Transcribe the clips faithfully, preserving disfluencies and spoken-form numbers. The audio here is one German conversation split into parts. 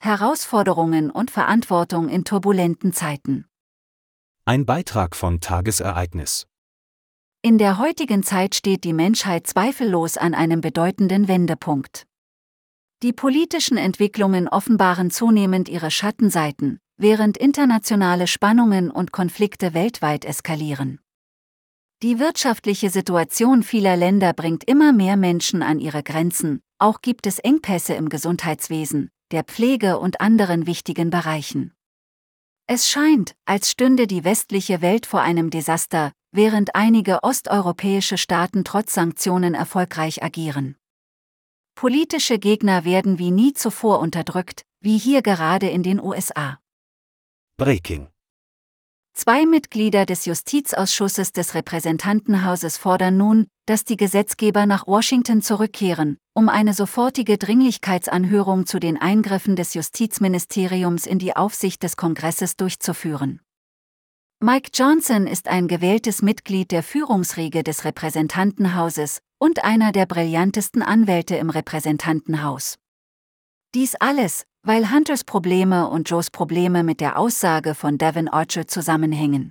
Herausforderungen und Verantwortung in turbulenten Zeiten. Ein Beitrag von Tagesereignis. In der heutigen Zeit steht die Menschheit zweifellos an einem bedeutenden Wendepunkt. Die politischen Entwicklungen offenbaren zunehmend ihre Schattenseiten, während internationale Spannungen und Konflikte weltweit eskalieren. Die wirtschaftliche Situation vieler Länder bringt immer mehr Menschen an ihre Grenzen, auch gibt es Engpässe im Gesundheitswesen, der Pflege und anderen wichtigen Bereichen. Es scheint, als stünde die westliche Welt vor einem Desaster, während einige osteuropäische Staaten trotz Sanktionen erfolgreich agieren. Politische Gegner werden wie nie zuvor unterdrückt, wie hier gerade in den U S A. Breaking. Zwei Mitglieder des Justizausschusses des Repräsentantenhauses fordern nun, dass die Gesetzgeber nach Washington zurückkehren, um eine sofortige Dringlichkeitsanhörung zu den Eingriffen des Justizministeriums in die Aufsicht des Kongresses durchzuführen. Mike Johnson ist ein gewähltes Mitglied der Führungsriege des Repräsentantenhauses und einer der brillantesten Anwälte im Repräsentantenhaus. Dies alles, weil Hunters Probleme und Joes Probleme mit der Aussage von Devon Archer zusammenhängen.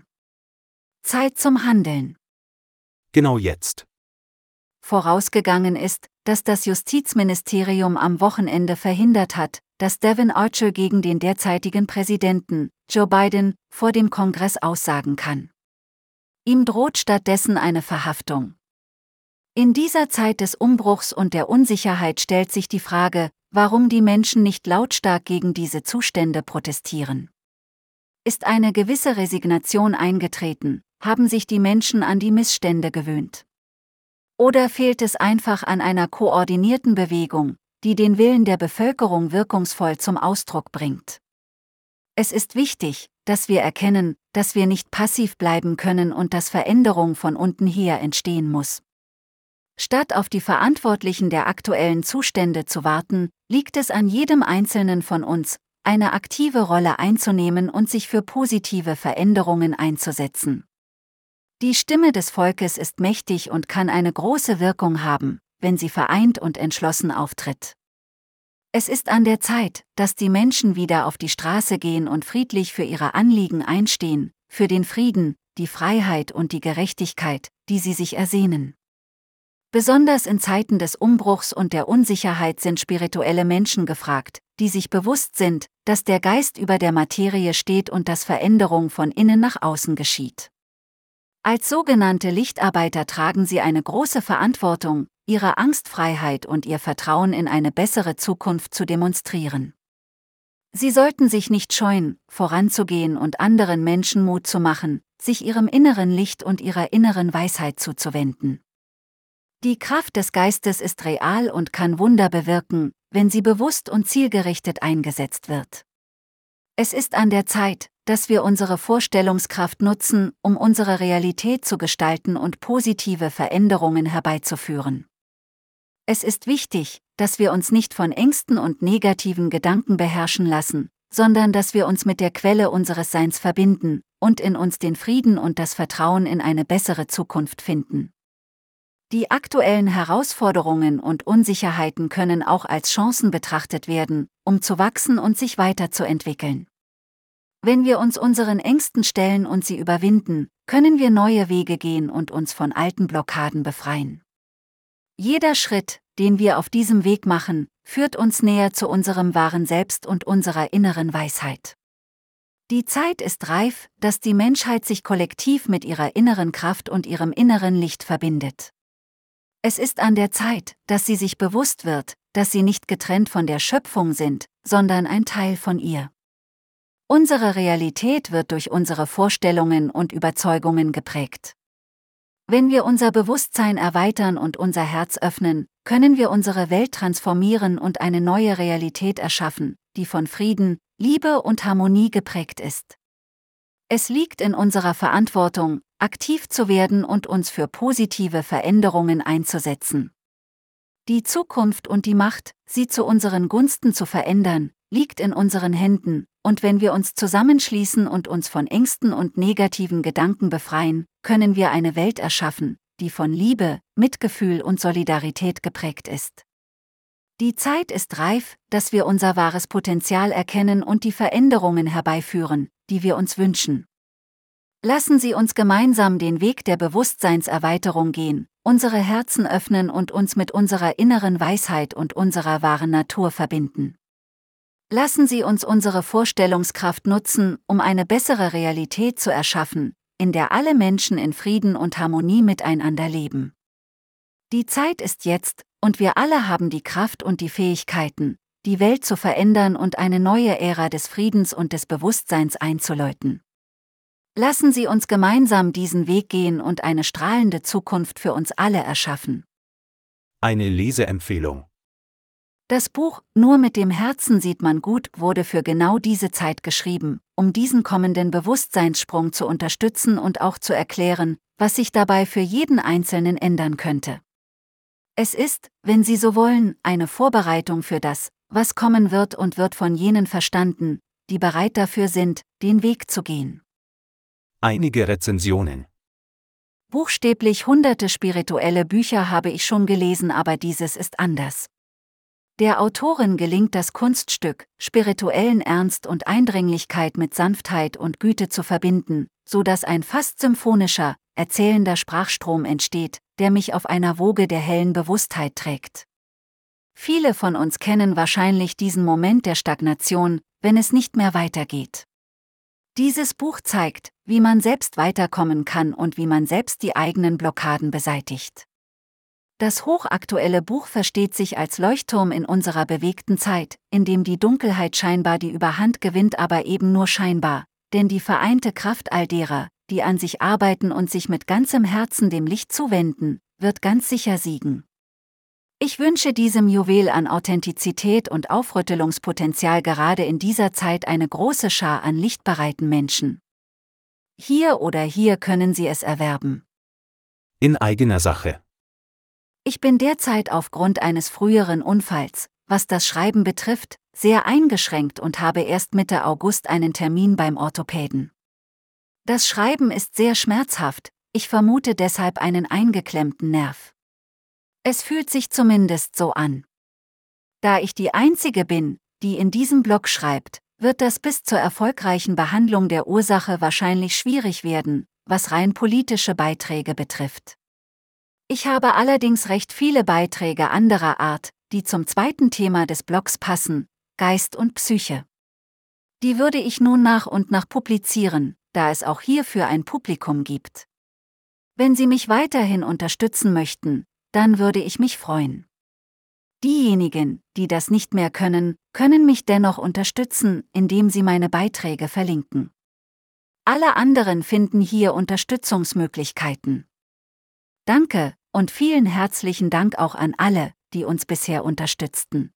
Zeit zum Handeln. Genau jetzt. Vorausgegangen ist, dass das Justizministerium am Wochenende verhindert hat, dass Devon Archer gegen den derzeitigen Präsidenten, Joe Biden, vor dem Kongress aussagen kann. Ihm droht stattdessen eine Verhaftung. In dieser Zeit des Umbruchs und der Unsicherheit stellt sich die Frage, warum die Menschen nicht lautstark gegen diese Zustände protestieren. Ist eine gewisse Resignation eingetreten, haben sich die Menschen an die Missstände gewöhnt? Oder fehlt es einfach an einer koordinierten Bewegung, die den Willen der Bevölkerung wirkungsvoll zum Ausdruck bringt? Es ist wichtig, dass wir erkennen, dass wir nicht passiv bleiben können und dass Veränderung von unten her entstehen muss. Statt auf die Verantwortlichen der aktuellen Zustände zu warten, liegt es an jedem Einzelnen von uns, eine aktive Rolle einzunehmen und sich für positive Veränderungen einzusetzen. Die Stimme des Volkes ist mächtig und kann eine große Wirkung haben, wenn sie vereint und entschlossen auftritt. Es ist an der Zeit, dass die Menschen wieder auf die Straße gehen und friedlich für ihre Anliegen einstehen, für den Frieden, die Freiheit und die Gerechtigkeit, die sie sich ersehnen. Besonders in Zeiten des Umbruchs und der Unsicherheit sind spirituelle Menschen gefragt, die sich bewusst sind, dass der Geist über der Materie steht und dass Veränderung von innen nach außen geschieht. Als sogenannte Lichtarbeiter tragen sie eine große Verantwortung, ihre Angstfreiheit und ihr Vertrauen in eine bessere Zukunft zu demonstrieren. Sie sollten sich nicht scheuen, voranzugehen und anderen Menschen Mut zu machen, sich ihrem inneren Licht und ihrer inneren Weisheit zuzuwenden. Die Kraft des Geistes ist real und kann Wunder bewirken, wenn sie bewusst und zielgerichtet eingesetzt wird. Es ist an der Zeit, dass wir unsere Vorstellungskraft nutzen, um unsere Realität zu gestalten und positive Veränderungen herbeizuführen. Es ist wichtig, dass wir uns nicht von Ängsten und negativen Gedanken beherrschen lassen, sondern dass wir uns mit der Quelle unseres Seins verbinden und in uns den Frieden und das Vertrauen in eine bessere Zukunft finden. Die aktuellen Herausforderungen und Unsicherheiten können auch als Chancen betrachtet werden, um zu wachsen und sich weiterzuentwickeln. Wenn wir uns unseren Ängsten stellen und sie überwinden, können wir neue Wege gehen und uns von alten Blockaden befreien. Jeder Schritt, den wir auf diesem Weg machen, führt uns näher zu unserem wahren Selbst und unserer inneren Weisheit. Die Zeit ist reif, dass die Menschheit sich kollektiv mit ihrer inneren Kraft und ihrem inneren Licht verbindet. Es ist an der Zeit, dass sie sich bewusst wird, dass sie nicht getrennt von der Schöpfung sind, sondern ein Teil von ihr. Unsere Realität wird durch unsere Vorstellungen und Überzeugungen geprägt. Wenn wir unser Bewusstsein erweitern und unser Herz öffnen, können wir unsere Welt transformieren und eine neue Realität erschaffen, die von Frieden, Liebe und Harmonie geprägt ist. Es liegt in unserer Verantwortung, aktiv zu werden und uns für positive Veränderungen einzusetzen. Die Zukunft und die Macht, sie zu unseren Gunsten zu verändern, liegt in unseren Händen, und wenn wir uns zusammenschließen und uns von Ängsten und negativen Gedanken befreien, können wir eine Welt erschaffen, die von Liebe, Mitgefühl und Solidarität geprägt ist. Die Zeit ist reif, dass wir unser wahres Potenzial erkennen und die Veränderungen herbeiführen, die wir uns wünschen. Lassen Sie uns gemeinsam den Weg der Bewusstseinserweiterung gehen, unsere Herzen öffnen und uns mit unserer inneren Weisheit und unserer wahren Natur verbinden. Lassen Sie uns unsere Vorstellungskraft nutzen, um eine bessere Realität zu erschaffen, in der alle Menschen in Frieden und Harmonie miteinander leben. Die Zeit ist jetzt, und wir alle haben die Kraft und die Fähigkeiten, die Welt zu verändern und eine neue Ära des Friedens und des Bewusstseins einzuläuten. Lassen Sie uns gemeinsam diesen Weg gehen und eine strahlende Zukunft für uns alle erschaffen. Eine Leseempfehlung. Das Buch »Nur mit dem Herzen sieht man gut« wurde für genau diese Zeit geschrieben, um diesen kommenden Bewusstseinssprung zu unterstützen und auch zu erklären, was sich dabei für jeden Einzelnen ändern könnte. Es ist, wenn Sie so wollen, eine Vorbereitung für das, was kommen wird und wird von jenen verstanden, die bereit dafür sind, den Weg zu gehen. Einige Rezensionen. Buchstäblich hunderte spirituelle Bücher habe ich schon gelesen, aber dieses ist anders. Der Autorin gelingt das Kunststück, spirituellen Ernst und Eindringlichkeit mit Sanftheit und Güte zu verbinden, so dass ein fast symphonischer, erzählender Sprachstrom entsteht, der mich auf einer Woge der hellen Bewusstheit trägt. Viele von uns kennen wahrscheinlich diesen Moment der Stagnation, wenn es nicht mehr weitergeht. Dieses Buch zeigt, wie man selbst weiterkommen kann und wie man selbst die eigenen Blockaden beseitigt. Das hochaktuelle Buch versteht sich als Leuchtturm in unserer bewegten Zeit, in dem die Dunkelheit scheinbar die Überhand gewinnt, aber eben nur scheinbar, denn die vereinte Kraft all derer, die an sich arbeiten und sich mit ganzem Herzen dem Licht zuwenden, wird ganz sicher siegen. Ich wünsche diesem Juwel an Authentizität und Aufrüttelungspotenzial gerade in dieser Zeit eine große Schar an lichtbereiten Menschen. Hier oder hier können Sie es erwerben. In eigener Sache. Ich bin derzeit aufgrund eines früheren Unfalls, was das Schreiben betrifft, sehr eingeschränkt und habe erst Mitte August einen Termin beim Orthopäden. Das Schreiben ist sehr schmerzhaft, ich vermute deshalb einen eingeklemmten Nerv. Es fühlt sich zumindest so an. Da ich die Einzige bin, die in diesem Blog schreibt, wird das bis zur erfolgreichen Behandlung der Ursache wahrscheinlich schwierig werden, was rein politische Beiträge betrifft. Ich habe allerdings recht viele Beiträge anderer Art, die zum zweiten Thema des Blogs passen, Geist und Psyche. Die würde ich nun nach und nach publizieren, da es auch hierfür ein Publikum gibt. Wenn Sie mich weiterhin unterstützen möchten, dann würde ich mich freuen. Diejenigen, die das nicht mehr können, können mich dennoch unterstützen, indem sie meine Beiträge verlinken. Alle anderen finden hier Unterstützungsmöglichkeiten. Danke und vielen herzlichen Dank auch an alle, die uns bisher unterstützten.